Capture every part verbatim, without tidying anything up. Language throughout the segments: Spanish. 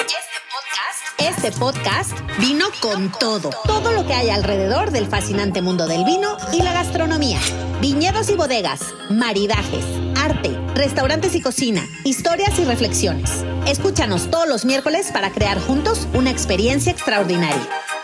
Este podcast vino con todo. Todo lo que hay alrededor del fascinante mundo del vino y la gastronomía. Viñedos y bodegas, maridajes, arte, restaurantes y cocina, historias y reflexiones. Escúchanos todos los miércoles para crear juntos una experiencia extraordinaria.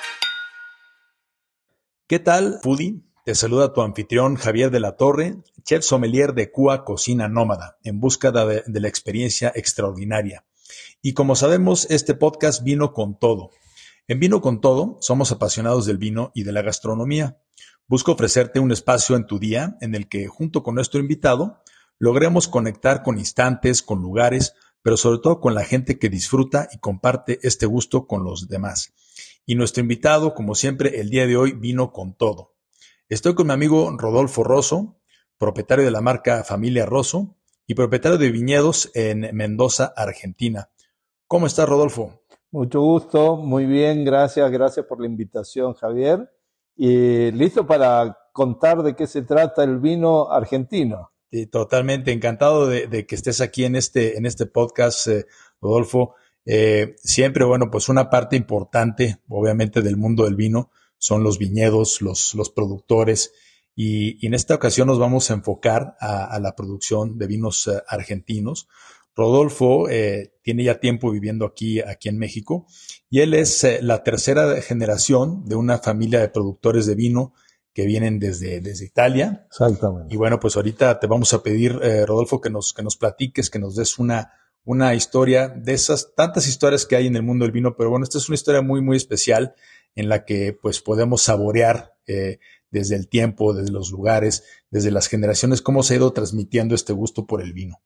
¿Qué tal, foodie? Te saluda tu anfitrión Javier de la Torre, chef sommelier de Cua Cocina Nómada, en búsqueda de, de la experiencia extraordinaria. Y como sabemos, este podcast vino con todo. En Vino con Todo, somos apasionados del vino y de la gastronomía. Busco ofrecerte un espacio en tu día en el que, junto con nuestro invitado, logremos conectar con instantes, con lugares, pero sobre todo con la gente que disfruta y comparte este gusto con los demás. Y nuestro invitado, como siempre, el día de hoy vino con todo. Estoy con mi amigo Rodolfo Rosso, propietario de la marca Familia Rosso y propietario de viñedos en Mendoza, Argentina. ¿Cómo estás, Rodolfo? Mucho gusto, muy bien, gracias, gracias por la invitación, Javier. Y listo para contar de qué se trata el vino argentino. Sí, totalmente encantado de, de que estés aquí en este, en este podcast, eh, Rodolfo. Eh, siempre, bueno, pues una parte importante, obviamente, del mundo del vino son los viñedos, los, los productores. Y, y en esta ocasión nos vamos a enfocar a, a la producción de vinos eh, argentinos. Rodolfo eh, tiene ya tiempo viviendo aquí, aquí en México y él es eh, la tercera generación de una familia de productores de vino que vienen desde, desde Italia. Exactamente. Y bueno, pues ahorita te vamos a pedir, eh, Rodolfo, que nos, que nos platiques, que nos des una, una historia de esas tantas historias que hay en el mundo del vino, pero bueno, esta es una historia muy, muy especial en la que pues podemos saborear eh, desde el tiempo, desde los lugares, desde las generaciones, cómo se ha ido transmitiendo este gusto por el vino.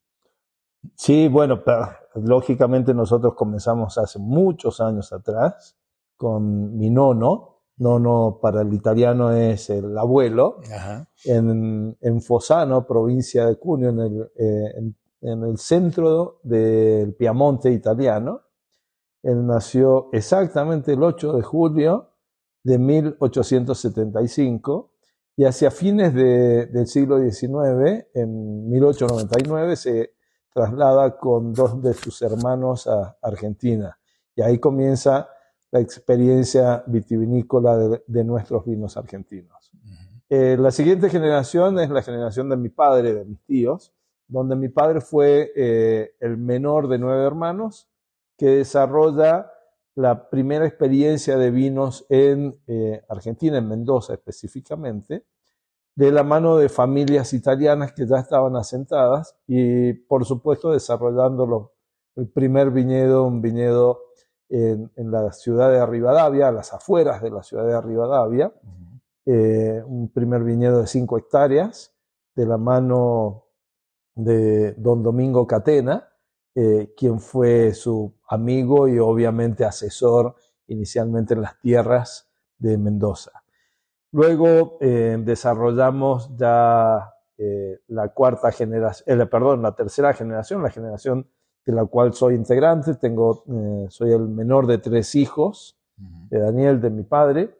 Sí, bueno, pero, lógicamente nosotros comenzamos hace muchos años atrás con mi nono. Nono para el italiano es el abuelo. Ajá. En, en Fossano, provincia de Cuneo, en el, eh, en, en el centro del Piamonte italiano. Él nació exactamente el ocho de julio de mil ochocientos setenta y cinco y hacia fines de, del siglo diecinueve, en mil ochocientos noventa y nueve, se traslada con dos de sus hermanos a Argentina. Y ahí comienza la experiencia vitivinícola de, de nuestros vinos argentinos. Uh-huh. Eh, la siguiente generación es la generación de mi padre, de mis tíos, donde mi padre fue eh, el menor de nueve hermanos que desarrolla la primera experiencia de vinos en eh, Argentina, en Mendoza específicamente, de la mano de familias italianas que ya estaban asentadas y, por supuesto, desarrollando el primer viñedo, un viñedo en, en la ciudad de Rivadavia, a las afueras de la ciudad de Rivadavia, uh-huh. eh, un primer viñedo de cinco hectáreas, de la mano de don Domingo Catena, eh, quien fue su amigo y obviamente asesor inicialmente en las tierras de Mendoza. Luego eh, desarrollamos ya eh, la cuarta generación, eh, perdón, la tercera generación, la generación de la cual soy integrante. Tengo, eh, soy el menor de tres hijos, uh-huh. de Daniel, de mi padre,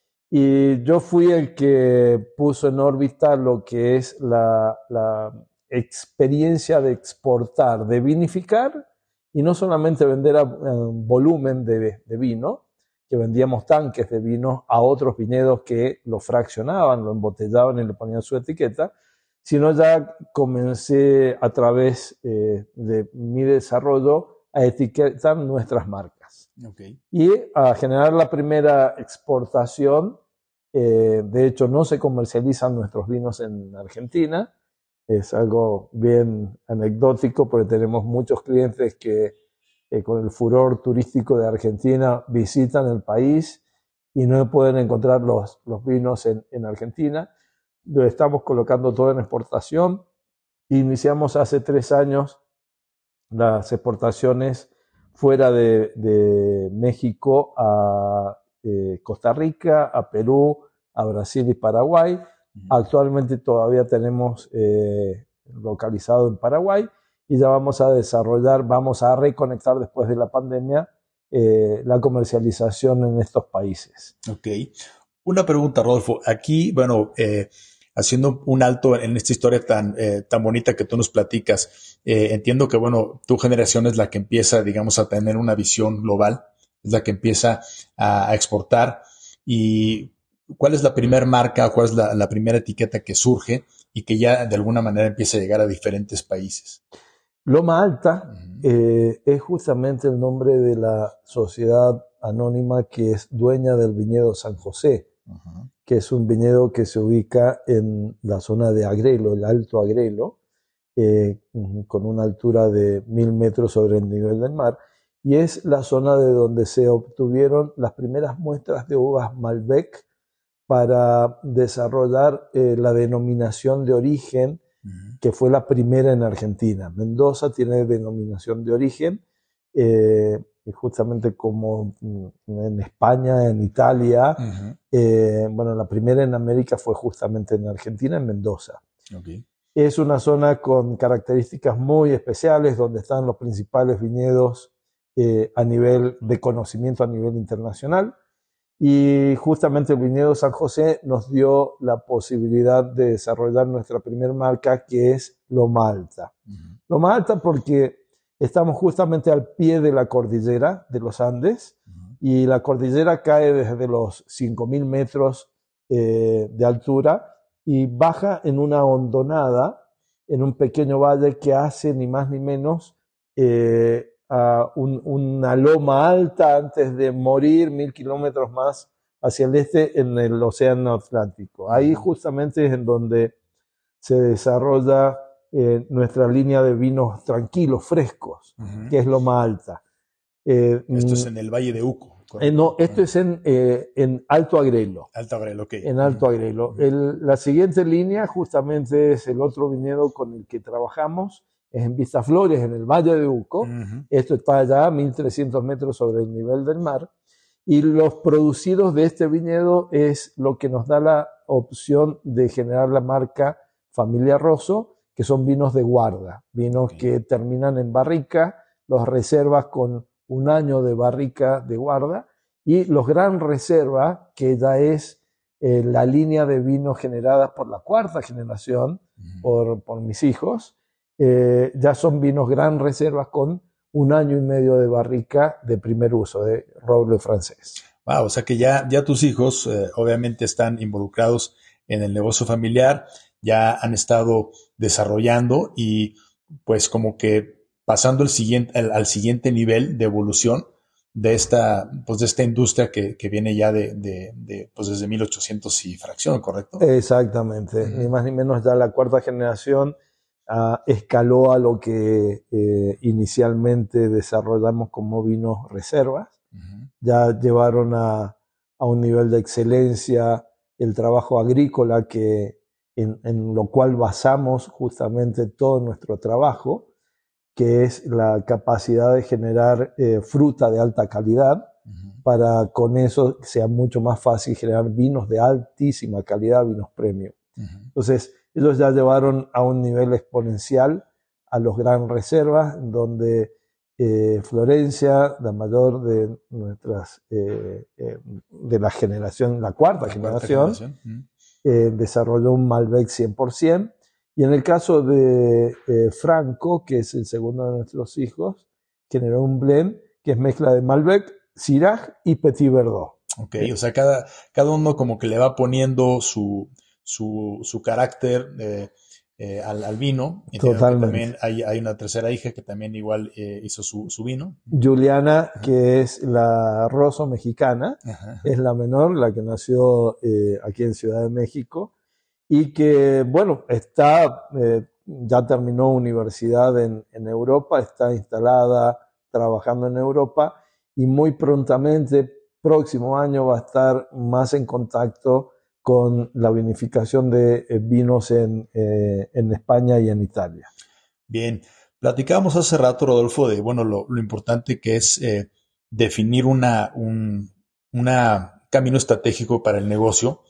y yo fui el que puso en órbita lo que es la, la experiencia de exportar, de vinificar, y no solamente vender a, a volumen de, de vino, que vendíamos tanques de vino a otros viñedos que lo fraccionaban, lo embotellaban y le ponían su etiqueta, sino ya comencé a través eh, de mi desarrollo a etiquetar nuestras marcas. Okay. Y a generar la primera exportación. Eh, de hecho, no se comercializan nuestros vinos en Argentina. Es algo bien anecdótico porque tenemos muchos clientes que Eh, con el furor turístico de Argentina visitan el país y no pueden encontrar los, los vinos en, en Argentina. Lo estamos colocando todo en exportación. Iniciamos hace tres años las exportaciones fuera de, de México a eh, Costa Rica, a Perú, a Brasil y Paraguay. Uh-huh. Actualmente todavía tenemos eh, localizado en Paraguay. Y ya vamos a desarrollar, vamos a reconectar después de la pandemia eh, la comercialización en estos países. Ok. Una pregunta, Rodolfo. Aquí, bueno, eh, haciendo un alto en esta historia tan, eh, tan bonita que tú nos platicas, eh, entiendo que, bueno, tu generación es la que empieza, digamos, a tener una visión global, es la que empieza a, a exportar. ¿Y cuál es la primera marca, cuál es la, la primera etiqueta que surge y que ya de alguna manera empieza a llegar a diferentes países? Loma Alta uh-huh. eh, es justamente el nombre de la sociedad anónima que es dueña del viñedo San José, uh-huh. que es un viñedo que se ubica en la zona de Agrelo, el Alto Agrelo, eh, con una altura de mil metros sobre el nivel del mar, y es la zona de donde se obtuvieron las primeras muestras de uvas Malbec para desarrollar eh, la denominación de origen, uh-huh. que fue la primera en Argentina. Mendoza tiene denominación de origen, eh, justamente como en España, en Italia. Uh-huh. eh, bueno, la primera en América fue justamente en Argentina, en Mendoza. Okay. Es una zona con características muy especiales, donde están los principales viñedos eh, a nivel de conocimiento a nivel internacional. Y justamente el viñedo San José nos dio la posibilidad de desarrollar nuestra primera marca, que es Loma Alta. Uh-huh. Loma Alta porque estamos justamente al pie de la cordillera de los Andes, uh-huh. y la cordillera cae desde los cinco mil metros eh, de altura y baja en una hondonada, en un pequeño valle que hace ni más ni menos eh, a un, una loma alta antes de morir mil kilómetros más hacia el este en el Océano Atlántico. Ahí justamente es en donde se desarrolla eh, nuestra línea de vinos tranquilos, frescos, uh-huh. que es Loma Alta. Eh, esto es en el Valle de Uco. Eh, no, esto uh-huh. es en, eh, en Alto Agrelo. Alto Agrelo, ok. En Alto Agrelo. Uh-huh. El, la siguiente línea justamente es el otro viñedo con el que trabajamos, es en Vistaflores, en el Valle de Uco. Uh-huh. Esto está allá a mil trescientos metros sobre el nivel del mar. Y los producidos de este viñedo es lo que nos da la opción de generar la marca Familia Rosso, que son vinos de guarda, vinos okay. que terminan en barrica, los reservas con un año de barrica de guarda, y los Gran Reserva, que ya es eh, la línea de vinos generada por la cuarta generación, uh-huh. por, por mis hijos, eh, ya son vinos Gran Reservas con un año y medio de barrica de primer uso, de roble francés. Wow, o sea que ya, ya tus hijos eh, obviamente están involucrados en el negocio familiar, ya han estado desarrollando y pues como que pasando el siguiente, al, al siguiente nivel de evolución de esta, pues de esta industria que, que viene ya de, de, de, pues desde mil ochocientos y fracción, ¿correcto? Exactamente, uh-huh. ni más ni menos ya la cuarta generación uh, escaló a lo que eh, inicialmente desarrollamos como vinos reservas, uh-huh. ya llevaron a, a un nivel de excelencia el trabajo agrícola que En, en lo cual basamos justamente todo nuestro trabajo, que es la capacidad de generar eh, fruta de alta calidad, uh-huh. para con eso sea mucho más fácil generar vinos de altísima calidad, vinos premium. Uh-huh. Entonces, ellos ya llevaron a un nivel exponencial a los Gran Reservas, donde eh, Florencia, la mayor de nuestras, eh, eh, de la generación, la cuarta la generación, cuarta generación. Uh-huh. Eh, desarrolló un Malbec cien por ciento, y en el caso de eh, Franco, que es el segundo de nuestros hijos, generó un blend que es mezcla de Malbec, Syrah y Petit Verdot. Ok, ¿Eh? O sea, cada, cada uno como que le va poniendo su, su, su carácter eh, eh, al, al vino. Y totalmente. También hay, hay una tercera hija que también igual eh, hizo su, su vino. Juliana, ajá. que es la Rosso mexicana, ajá. es la menor, la que nació eh, aquí en Ciudad de México, y que, bueno, está, eh, ya terminó universidad en, en Europa, está instalada trabajando en Europa, y muy prontamente, próximo año, va a estar más en contacto con la vinificación de eh, vinos en, eh, en España y en Italia. Bien, platicábamos hace rato, Rodolfo, de bueno lo, lo importante que es eh, definir una, un una camino estratégico para el negocio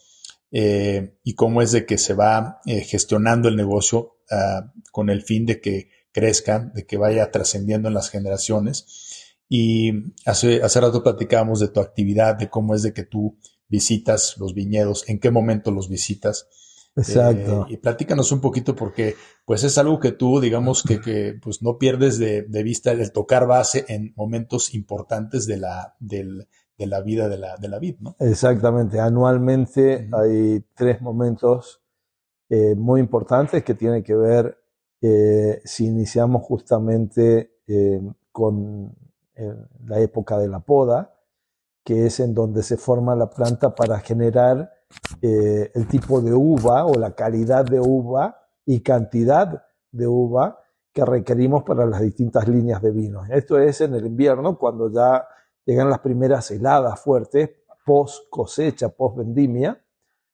eh, y cómo es de que se va eh, gestionando el negocio uh, con el fin de que crezca, de que vaya trascendiendo en las generaciones. Y hace, hace rato platicábamos de tu actividad, de cómo es de que tú visitas los viñedos, en qué momento los visitas, Exacto. Eh, y platícanos un poquito porque pues es algo que tú, digamos que, que pues no pierdes de, de vista el tocar base en momentos importantes de la, del, de la vida de la, de la vid, ¿no? Exactamente. Anualmente Uh-huh. hay tres momentos eh, muy importantes que tienen que ver eh, si iniciamos justamente eh, con eh, la época de la poda, que es en donde se forma la planta para generar eh, el tipo de uva o la calidad de uva y cantidad de uva que requerimos para las distintas líneas de vinos. Esto es en el invierno, cuando ya llegan las primeras heladas fuertes, post cosecha, post vendimia.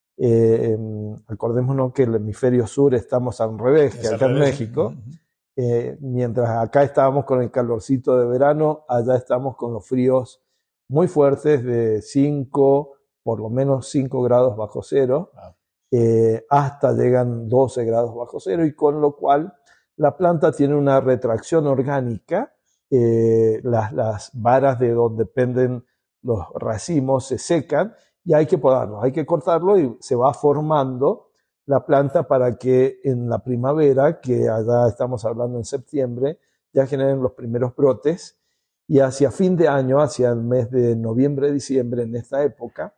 Eh, acordémonos que el hemisferio sur estamos al revés, es que acá en México. Uh-huh. Eh, mientras acá estábamos con el calorcito de verano, allá estamos con los fríos muy fuertes de cinco, por lo menos cinco grados bajo cero, wow. eh, hasta llegan doce grados bajo cero, y con lo cual la planta tiene una retracción orgánica, eh, las, las varas de donde penden los racimos se secan y hay que podarlos, hay que cortarlo y se va formando la planta para que en la primavera, que allá estamos hablando en septiembre, ya generen los primeros brotes. Y hacia fin de año, hacia el mes de noviembre, diciembre, en esta época,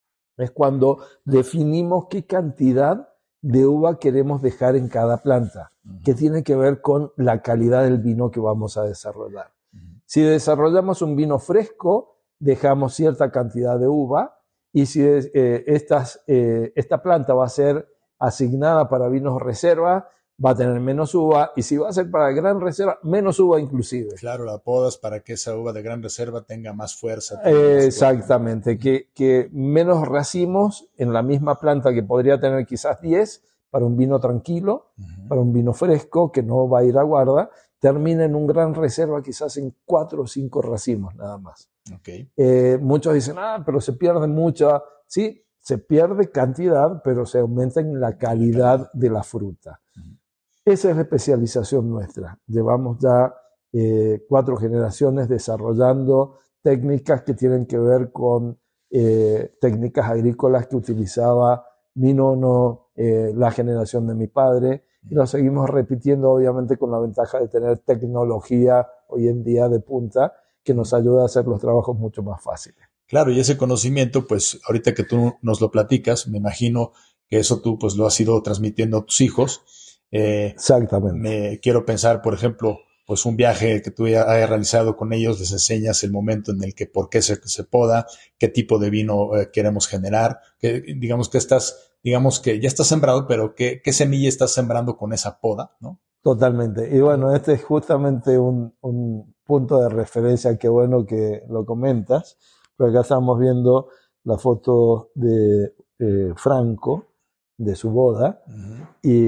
es cuando definimos qué cantidad de uva queremos dejar en cada planta, uh-huh. que tiene que ver con la calidad del vino que vamos a desarrollar. Uh-huh. Si desarrollamos un vino fresco, dejamos cierta cantidad de uva, y si eh, estas, eh, esta planta va a ser asignada para vinos reserva, va a tener menos uva, y si va a ser para gran reserva, menos uva inclusive. Claro, la podas para que esa uva de gran reserva tenga más fuerza. Eh, más exactamente, uh-huh. que, que menos racimos en la misma planta que podría tener quizás diez para un vino tranquilo, uh-huh. para un vino fresco que no va a ir a guarda, termina en un gran reserva quizás en cuatro o cinco racimos nada más. Okay. Eh, muchos dicen, ah, pero se pierde mucha. Sí, se pierde cantidad, pero se aumenta en la calidad de la fruta. Uh-huh. Esa es la especialización nuestra. Llevamos ya eh, cuatro generaciones desarrollando técnicas que tienen que ver con eh, técnicas agrícolas que utilizaba mi nono, eh, la generación de mi padre, y lo seguimos repitiendo obviamente con la ventaja de tener tecnología hoy en día de punta que nos ayuda a hacer los trabajos mucho más fáciles. Claro, y ese conocimiento, pues ahorita que tú nos lo platicas, me imagino que eso tú pues lo has ido transmitiendo a tus hijos. Eh, Exactamente. Me quiero pensar, por ejemplo, pues un viaje que tú hayas realizado con ellos, les enseñas el momento en el que por qué se, se poda, qué tipo de vino eh, queremos generar, que digamos que estás, digamos que ya está sembrado, pero qué, qué semilla estás sembrando con esa poda, ¿no? Totalmente. Y bueno, este es justamente un, un punto de referencia, qué bueno que lo comentas, porque acá estamos viendo la foto de eh, Franco, de su boda, uh-huh.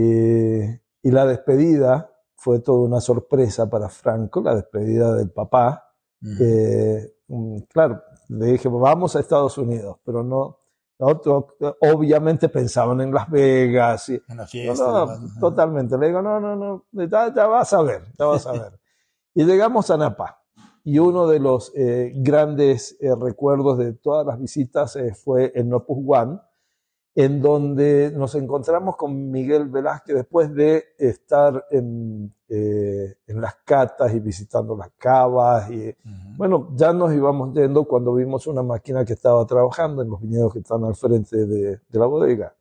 y, y la despedida fue toda una sorpresa para Franco, la despedida del papá. Uh-huh. Eh, claro, le dije, vamos a Estados Unidos, pero no, otro, obviamente pensaban en Las Vegas. Y, en la fiesta. No, no, uh-huh. Totalmente. Le digo, no, no, no, ya, ya vas a ver, ya vas a ver. Y llegamos a Napa. Y uno de los eh, grandes eh, recuerdos de todas las visitas eh, fue en Opus One, en donde nos encontramos con Miguel Velázquez después de estar en, eh, en las catas y visitando las cavas. Y, uh-huh. Bueno, ya nos íbamos yendo cuando vimos una máquina que estaba trabajando en los viñedos que están al frente de, de la bodega.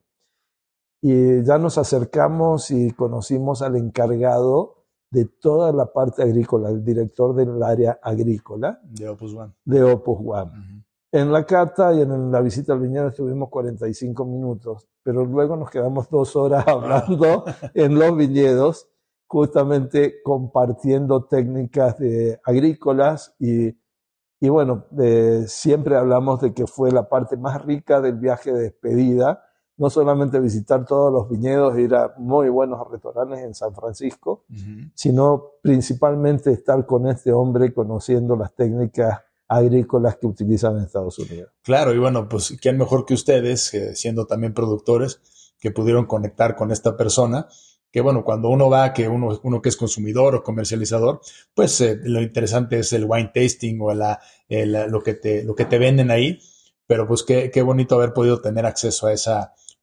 Y ya nos acercamos y conocimos al encargado de toda la parte agrícola, el director del área agrícola. De Opus One. De Opus One. Uh-huh. En la cata y en la visita al viñedo estuvimos cuarenta y cinco minutos, pero luego nos quedamos dos horas hablando en los viñedos, justamente compartiendo técnicas de agrícolas y, y bueno, eh, siempre hablamos de que fue la parte más rica del viaje de despedida, no solamente visitar todos los viñedos e ir a muy buenos restaurantes en San Francisco, uh-huh. sino principalmente estar con este hombre conociendo las técnicas agrícolas que utilizan en Estados Unidos. Claro, y bueno, pues quién mejor que ustedes, eh, siendo también productores, que pudieron conectar con esta persona, que bueno, cuando uno va, que uno, uno que es consumidor o comercializador, pues eh, lo interesante es el wine tasting o la, el, lo, que te, lo que te venden ahí, pero pues qué, qué bonito haber podido tener acceso a esa,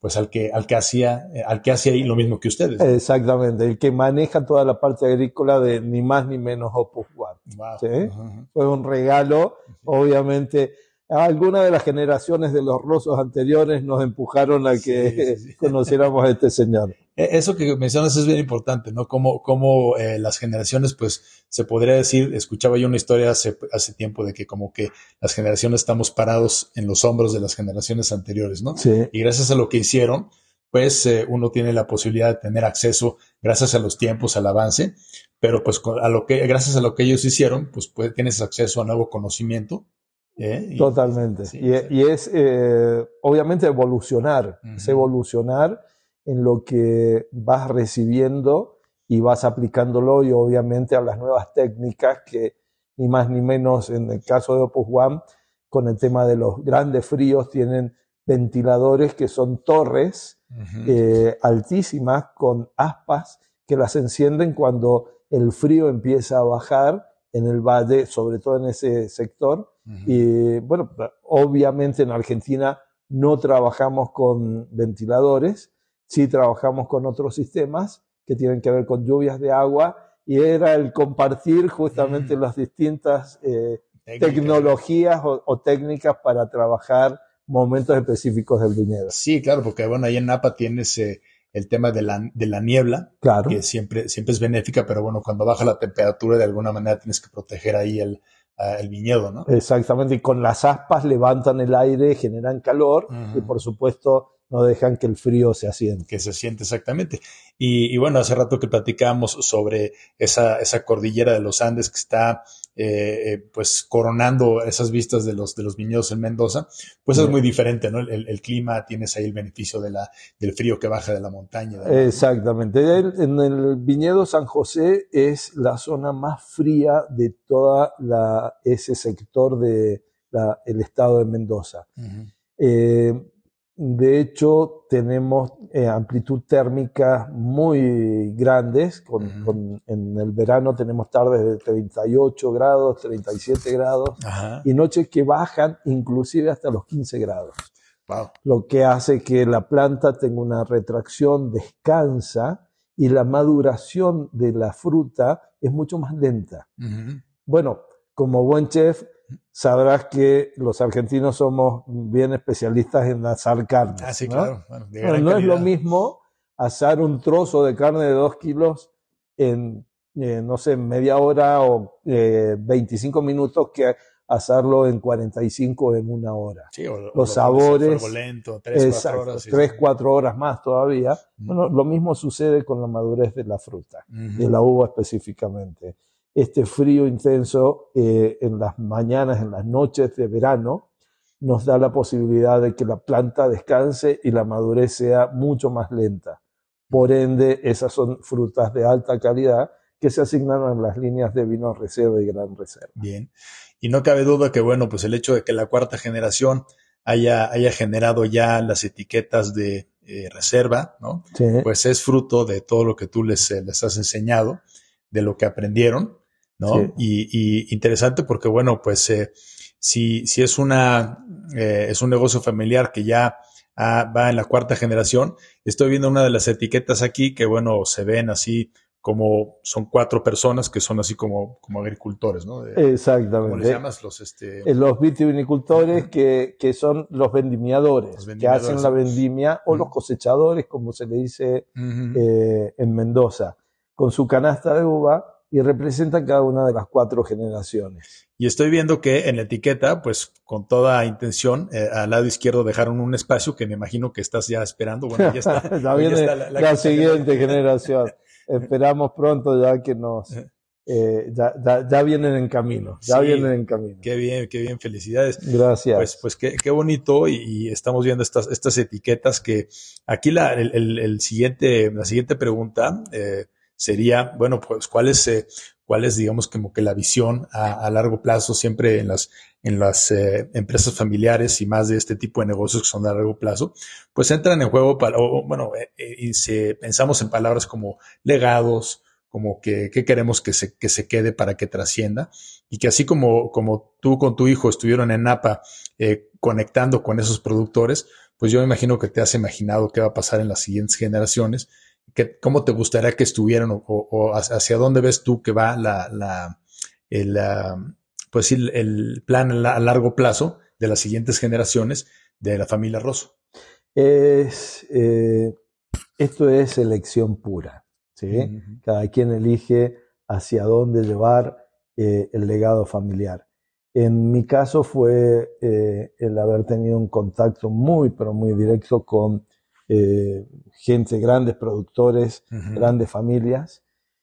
pues al que, al que hacía, al que hace ahí lo mismo que ustedes. Exactamente, el que maneja toda la parte agrícola de ni más ni menos Opus One. Wow. ¿Sí? Uh-huh. Fue un regalo, obviamente. Algunas de las generaciones de los Rosos anteriores nos empujaron a que sí, sí, sí. conociéramos a este señor. Eso que mencionas es bien importante, ¿no? Cómo, cómo eh, las generaciones, pues, se podría decir, escuchaba yo una historia hace, hace tiempo de que como que las generaciones estamos parados en los hombros de las generaciones anteriores, ¿no? Sí. Y gracias a lo que hicieron, pues, eh, uno tiene la posibilidad de tener acceso, gracias a los tiempos, al avance, pero pues, a lo que, gracias a lo que ellos hicieron, pues, pues tienes acceso a nuevo conocimiento. ¿Eh? Y, Totalmente. Sí, y, sí. y es, eh, obviamente, evolucionar. Uh-huh. Es evolucionar en lo que vas recibiendo y vas aplicándolo, y obviamente a las nuevas técnicas que ni más ni menos en el caso de Opus One, con el tema de los grandes fríos, tienen ventiladores que son torres uh-huh. eh, altísimas con aspas que las encienden cuando el frío empieza a bajar en el valle, sobre todo en ese sector. Uh-huh. Y bueno, obviamente en Argentina no trabajamos con ventiladores, sí trabajamos con otros sistemas que tienen que ver con lluvias de agua, y era el compartir justamente mm. las distintas eh, tecnologías o, o técnicas para trabajar momentos específicos del viñedo. Sí, claro, porque bueno, ahí en Napa tienes eh, el tema de la, de la niebla, claro. que siempre, siempre es benéfica, pero bueno, cuando baja la temperatura de alguna manera tienes que proteger ahí el, uh, el viñedo, ¿no? Exactamente, y con las aspas levantan el aire, generan calor, uh-huh. y por supuesto no dejan que el frío se asiente. Que se siente, exactamente. Y, y bueno, hace rato que platicábamos sobre esa, esa cordillera de los Andes que está eh, eh, pues coronando esas vistas de los, de los viñedos en Mendoza, pues sí. Es muy diferente, ¿no? El, el clima, tienes ahí el beneficio de la, del frío que baja de la montaña. ¿no? Exactamente. El, en el viñedo San José es la zona más fría de toda la, ese sector del de estado de Mendoza. Uh-huh. Eh, De hecho, tenemos eh, amplitud térmica muy grandes. Con, uh-huh. con, en el verano tenemos tardes de treinta y ocho grados, treinta y siete grados, uh-huh. y noches que bajan inclusive hasta los quince grados. Wow. Lo que hace que la planta tenga una retracción, descansa, y la maduración de la fruta es mucho más lenta. Uh-huh. Bueno, como buen chef, sabrás que los argentinos somos bien especialistas en asar carnes. Ah, sí, ¿no? claro. Bueno, de bueno, no calidad. Es lo mismo asar un trozo de carne de dos kilos en, eh, no sé, media hora o eh, veinticinco minutos que asarlo en cuarenta y cinco o en una hora. Sí, o, los o sabores. Fuego lento, tres, exacto, cuatro horas. Sí, tres, sí. cuatro horas más todavía. Mm. Bueno, lo mismo sucede con la madurez de la fruta, mm-hmm. de la uva específicamente. Este frío intenso eh, en las mañanas, en las noches de verano, nos da la posibilidad de que la planta descanse y la madurez sea mucho más lenta. Por ende, esas son frutas de alta calidad que se asignan a las líneas de vino reserva y gran reserva. Bien. Y no cabe duda que, bueno, pues el hecho de que la cuarta generación haya, haya generado ya las etiquetas de eh, reserva, ¿no? Sí. Pues es fruto de todo lo que tú les, les has enseñado, de lo que aprendieron. ¿No? Sí. Y, y interesante porque, bueno, pues eh, si, si es una eh, es un negocio familiar que ya ah, va en la cuarta generación, estoy viendo una de las etiquetas aquí que, bueno, se ven así como son cuatro personas que son así como, como agricultores, ¿no? De, exactamente. ¿Cómo les llamas? Los, este... los vitivinicultores uh-huh. que, que son los vendimiadores, los vendimiadores, que hacen la vendimia, uh-huh. o los cosechadores, como se le dice uh-huh. eh, en Mendoza, con su canasta de uva, y representan cada una de las cuatro generaciones. Y estoy viendo que en la etiqueta, pues con toda intención, eh, al lado izquierdo dejaron un espacio que me imagino que estás ya esperando. Bueno, ya está. ya viene ya está la, la, la siguiente generación. Esperamos pronto ya que nos... Eh, ya, ya, ya vienen en camino, ya sí, vienen en camino. Qué bien, qué bien, felicidades. Gracias. Pues, pues qué, qué bonito, y, y estamos viendo estas, estas etiquetas que aquí la, el, el, el siguiente, la siguiente pregunta, eh, sería, bueno, pues, ¿cuál es, eh, cuál es, digamos, como que la visión a, a largo plazo siempre en las, en las eh, empresas familiares y más de este tipo de negocios que son de largo plazo? Pues entran en juego, para, o, bueno, eh, y se, pensamos en palabras como legados, como que, que queremos que se, que se quede para que trascienda, y que así como, como tú con tu hijo estuvieron en Napa eh, conectando con esos productores, pues yo me imagino que te has imaginado qué va a pasar en las siguientes generaciones, que, cómo te gustaría que estuvieran o, o, o hacia dónde ves tú que va la, la, el, la, pues el, el plan a largo plazo de las siguientes generaciones de la familia Rosso. Es, eh, esto es elección pura, ¿sí? Uh-huh. Cada quien elige hacia dónde llevar eh, el legado familiar. En mi caso fue eh, el haber tenido un contacto muy, pero muy directo con eh, gente, grandes productores, uh-huh. grandes familias,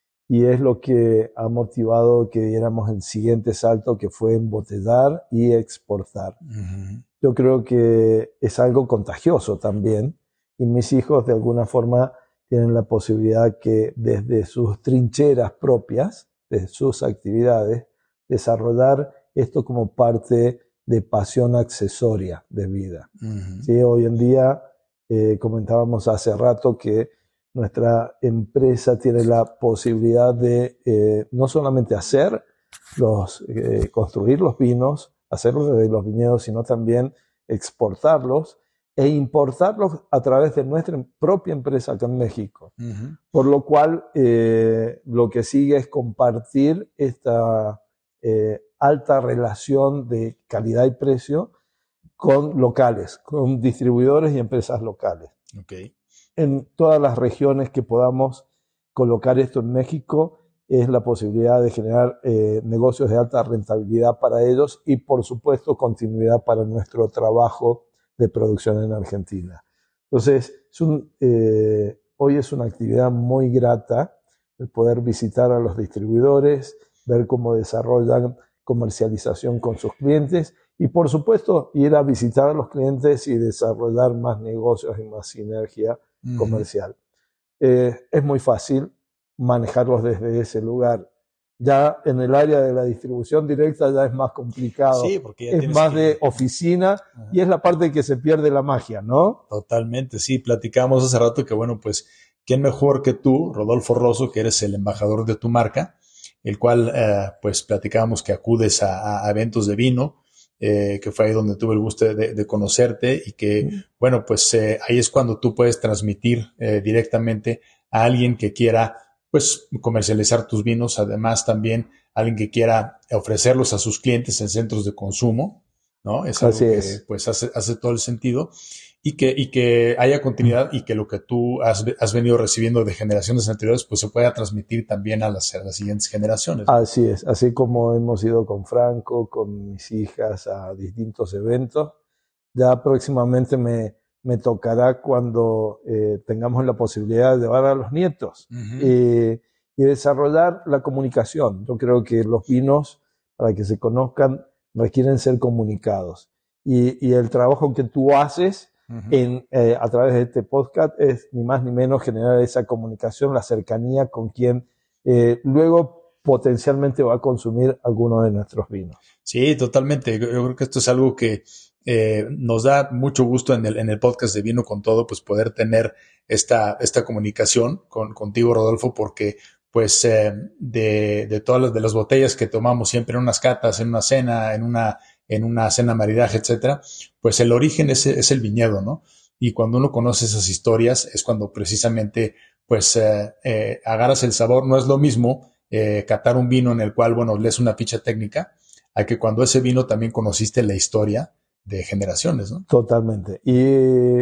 y es lo que ha motivado que diéramos el siguiente salto, que fue embotellar y exportar. Uh-huh. Yo creo que es algo contagioso también, y mis hijos de alguna forma tienen la posibilidad que desde sus trincheras propias, de sus actividades, desarrollar esto como parte de pasión accesoria de vida. Uh-huh. ¿Sí? Hoy en día, eh, comentábamos hace rato que nuestra empresa tiene la posibilidad de eh, no solamente hacer los, eh, construir los vinos, hacerlos desde los viñedos, sino también exportarlos e importarlos a través de nuestra propia empresa acá en México. Uh-huh. Por lo cual, eh, lo que sigue es compartir esta eh, alta relación de calidad y precio con locales, con distribuidores y empresas locales. Okay. En todas las regiones que podamos colocar esto en México, es la posibilidad de generar eh, negocios de alta rentabilidad para ellos y, por supuesto, continuidad para nuestro trabajo de producción en Argentina. Entonces, es un, eh, hoy es una actividad muy grata el poder visitar a los distribuidores, ver cómo desarrollan comercialización con sus clientes y, por supuesto, ir a visitar a los clientes y desarrollar más negocios y más sinergia uh-huh. comercial. Eh, es muy fácil manejarlos desde ese lugar. Ya en el área de la distribución directa ya es más complicado. Sí, porque ya es más que... de oficina uh-huh. y es la parte que se pierde la magia, ¿no? Totalmente, sí. Platicamos hace rato que, bueno, pues, ¿quién mejor que tú, Rodolfo Rosso, que eres el embajador de tu marca, el cual, eh, pues, platicábamos que acudes a, a eventos de vino, eh, que fue ahí donde tuve el gusto de, de conocerte y que, uh-huh. bueno, pues, eh, ahí es cuando tú puedes transmitir eh, directamente a alguien que quiera pues comercializar tus vinos, además también alguien que quiera ofrecerlos a sus clientes en centros de consumo, ¿no? Es algo Así que es. pues hace, hace todo el sentido y que, y que haya continuidad y que lo que tú has, has venido recibiendo de generaciones anteriores pues se pueda transmitir también a las, a las siguientes generaciones, ¿no? Así es, así como hemos ido con Franco, con mis hijas a distintos eventos, ya próximamente me me tocará cuando eh, tengamos la posibilidad de llevar a los nietos uh-huh. eh, y desarrollar la comunicación. Yo creo que los vinos, para que se conozcan, requieren ser comunicados. Y, y el trabajo que tú haces uh-huh. en, eh, a través de este podcast es ni más ni menos generar esa comunicación, la cercanía con quien eh, luego potencialmente va a consumir alguno de nuestros vinos. Sí, totalmente. Yo, yo creo que esto es algo que Eh, nos da mucho gusto en el, en el podcast de Vino con Todo, pues poder tener esta, esta comunicación con, contigo, Rodolfo, porque pues eh, de, de todas las, de las botellas que tomamos siempre en unas catas, en una cena, en una, en una cena maridaje, etcétera, pues el origen es, es el viñedo, ¿no? Y cuando uno conoce esas historias es cuando precisamente pues eh, eh, agarras el sabor. No es lo mismo eh, catar un vino en el cual, bueno, lees una ficha técnica, a que cuando ese vino también conociste la historia de generaciones, ¿no? Totalmente. Y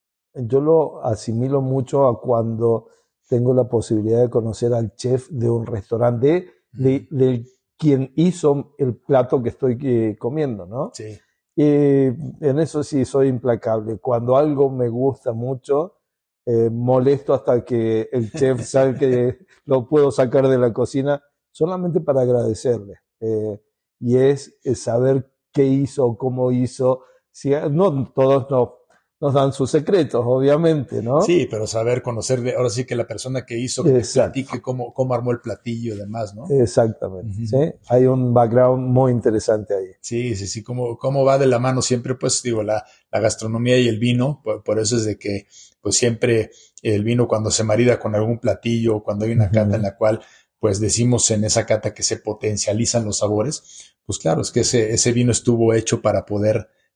yo lo asimilo mucho a cuando tengo la posibilidad de conocer al chef de un restaurante, de, de, de quien hizo el plato que estoy eh, comiendo, ¿no? Sí. Y en eso sí soy implacable. Cuando algo me gusta mucho, eh, molesto hasta que el chef sabe que lo puedo sacar de la cocina solamente para agradecerle. Eh, y es, es saber qué hizo, cómo hizo. Si, no todos no, nos dan sus secretos, obviamente, ¿no? Sí, pero saber conocer, de, ahora sí que la persona que hizo, que te platique cómo, cómo armó el platillo y demás, ¿no? Exactamente, uh-huh. ¿sí? Hay un background muy interesante ahí. Sí, sí, sí, cómo, cómo va de la mano siempre, pues, digo, la, la gastronomía y el vino, por, por eso es de que, pues, siempre el vino cuando se marida con algún platillo, cuando hay una uh-huh. cata en la cual, pues, decimos en esa cata que se potencializan los sabores, pues claro, es que ese, ese vino estuvo hecho para poder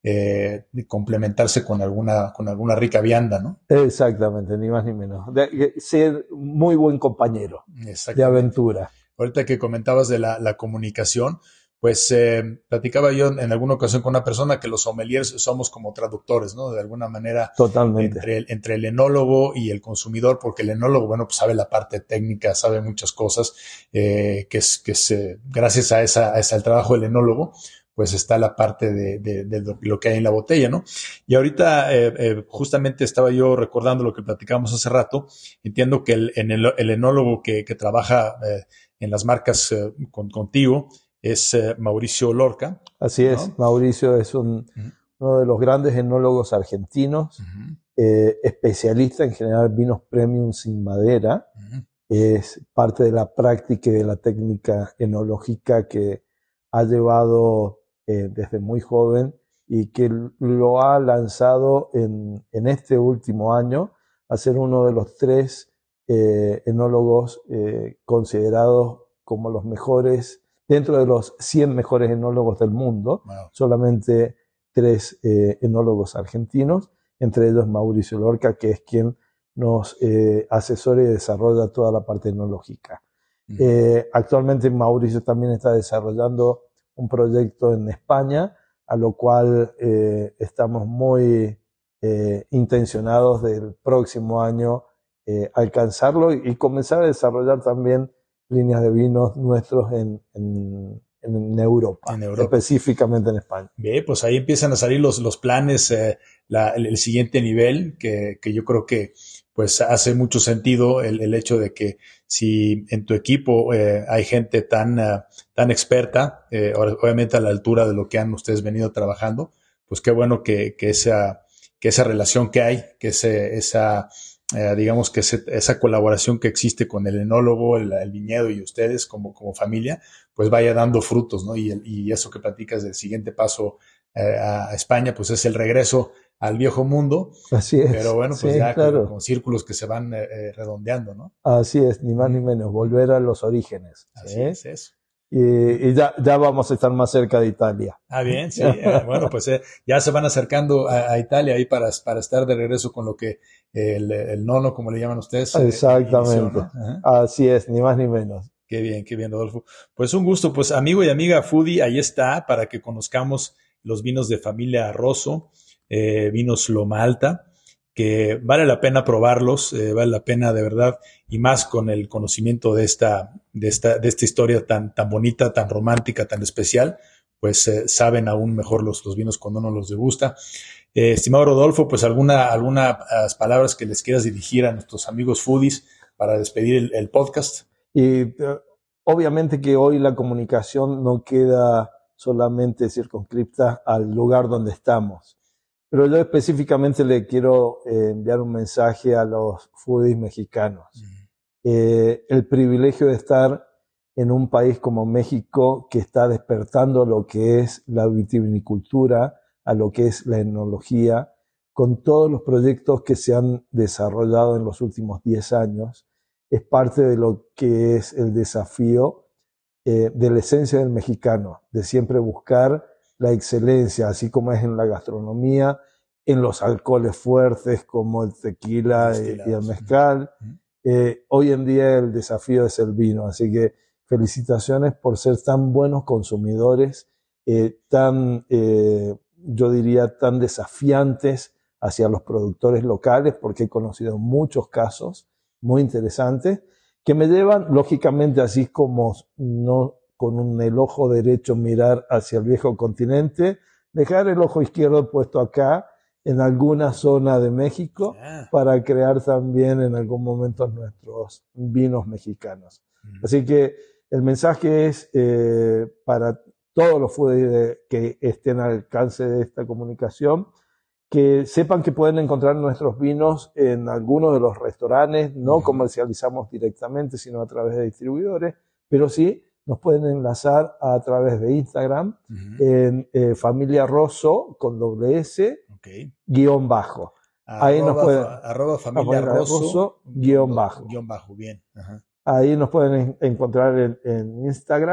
eh, complementarse con alguna, con alguna rica vianda, ¿no? Exactamente, ni más ni menos. De, ser muy buen compañero de aventura. Ahorita que comentabas de la, la comunicación, pues eh, platicaba yo en alguna ocasión con una persona que los sommeliers somos como traductores, ¿no? De alguna manera. Totalmente. Entre el, entre el enólogo y el consumidor, porque el enólogo, bueno, pues sabe la parte técnica, sabe muchas cosas, eh, que es, que es eh, gracias a esa, a ese, al trabajo del enólogo, pues está la parte de, de, de lo que hay en la botella, ¿no? Y ahorita eh, eh, justamente estaba yo recordando lo que platicábamos hace rato. Entiendo que el, en el, el enólogo que, que trabaja eh, en las marcas eh, con, contigo es eh, Mauricio Lorca. Así es, ¿no? Mauricio es un, uh-huh. uno de los grandes enólogos argentinos, uh-huh. eh, especialista en generar vinos premium sin madera. Uh-huh. Es parte de la práctica y de la técnica enológica que ha llevado eh, desde muy joven y que lo ha lanzado en, en este último año a ser uno de los tres eh, enólogos eh, considerados como los mejores, dentro de los cien mejores enólogos del mundo. Wow. Solamente tres eh, enólogos argentinos, entre ellos Mauricio Lorca, que es quien nos eh, asesora y desarrolla toda la parte enológica. Uh-huh. Eh, actualmente Mauricio también está desarrollando un proyecto en España, a lo cual eh, estamos muy eh, intencionados del próximo año eh, alcanzarlo y, y comenzar a desarrollar también líneas de vinos nuestros en, en, en, Europa, en Europa, específicamente en España. Bien, pues ahí empiezan a salir los, los planes, eh, la, el, el siguiente nivel, que, que yo creo que pues hace mucho sentido el, el hecho de que si en tu equipo eh, hay gente tan, uh, tan experta, eh, obviamente a la altura de lo que han ustedes venido trabajando, pues qué bueno que, que, esa, que esa relación que hay, que ese, esa... Eh, digamos que ese, esa colaboración que existe con el enólogo, el, el viñedo y ustedes como, como familia, pues vaya dando frutos, ¿no? Y, el, y eso que platicas del siguiente paso eh, a España, pues es el regreso al viejo mundo. Así es. Pero bueno, pues sí, ya claro. con, con círculos que se van eh, eh, redondeando, ¿no? Así es, ni más ni menos, volver a los orígenes. Así ¿sí? es eso. Y, y ya, ya vamos a estar más cerca de Italia. Ah, bien, sí. Eh, bueno, pues eh, ya se van acercando a, a Italia ahí para, para estar de regreso con lo que eh, el, el nono, como le llaman ustedes. Exactamente. Eh, inició, ¿no? Así es, ni más ni menos. Qué bien, qué bien, Rodolfo. Pues un gusto, pues amigo y amiga foodie, ahí está, para que conozcamos los vinos de familia Rosso, eh, vinos Loma Alta, que vale la pena probarlos, eh, vale la pena de verdad, y más con el conocimiento de esta, de esta, de esta historia tan, tan bonita, tan romántica, tan especial, pues eh, saben aún mejor los, los vinos cuando uno los degusta. Eh, estimado Rodolfo, pues alguna, algunas palabras que les quieras dirigir a nuestros amigos foodies para despedir el, el podcast. Y uh, obviamente que hoy la comunicación no queda solamente circunscripta al lugar donde estamos. Pero yo específicamente le quiero eh, enviar un mensaje a los foodies mexicanos. Mm. Eh, el privilegio de estar en un país como México que está despertando lo que es la vitivinicultura, a lo que es la enología, con todos los proyectos que se han desarrollado en los últimos diez años, es parte de lo que es el desafío eh, de la esencia del mexicano, de siempre buscar la excelencia, así como es en la gastronomía, en los alcoholes fuertes como el tequila y, y el mezcal. Uh-huh. Eh, hoy en día el desafío es el vino, así que felicitaciones por ser tan buenos consumidores, eh, tan, eh, yo diría, tan desafiantes hacia los productores locales, porque he conocido muchos casos muy interesantes que me llevan, lógicamente, así como no con un, el ojo derecho mirar hacia el viejo continente, dejar el ojo izquierdo puesto acá, en alguna zona de México, yeah. para crear también en algún momento nuestros vinos mexicanos. Mm. Así que el mensaje es eh, para todos los foodies que estén al alcance de esta comunicación, que sepan que pueden encontrar nuestros vinos en algunos de los restaurantes, no mm. comercializamos directamente, sino a través de distribuidores, pero sí nos pueden enlazar a través de Instagram, uh-huh. en eh, Familia Rosso, con doble S, okay. guión bajo. Arroba, Ahí nos pueden, arroba Familia Rosso, Rosso, guión bajo. Guión bajo, bien. Uh-huh. Ahí nos pueden en, encontrar en, en Instagram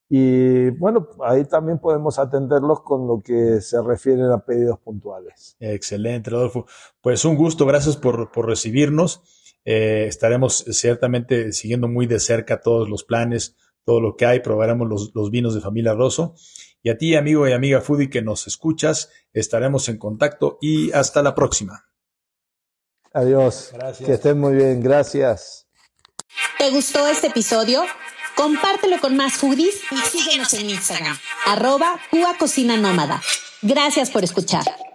Y bueno, ahí también podemos atenderlos con lo que se refieren a pedidos puntuales. Excelente, Rodolfo. Pues un gusto, gracias por, por recibirnos. Eh, estaremos ciertamente siguiendo muy de cerca todos los planes, todo lo que hay, probaremos los, los vinos de Familia Rosso. Y a ti, amigo y amiga foodie que nos escuchas, estaremos en contacto y hasta la próxima. Adiós. Gracias. Que estén muy bien. Gracias. ¿Te gustó este episodio? Compártelo con más foodies y síguenos en Instagram, arroba Cuba Cocina Nómada. Gracias por escuchar.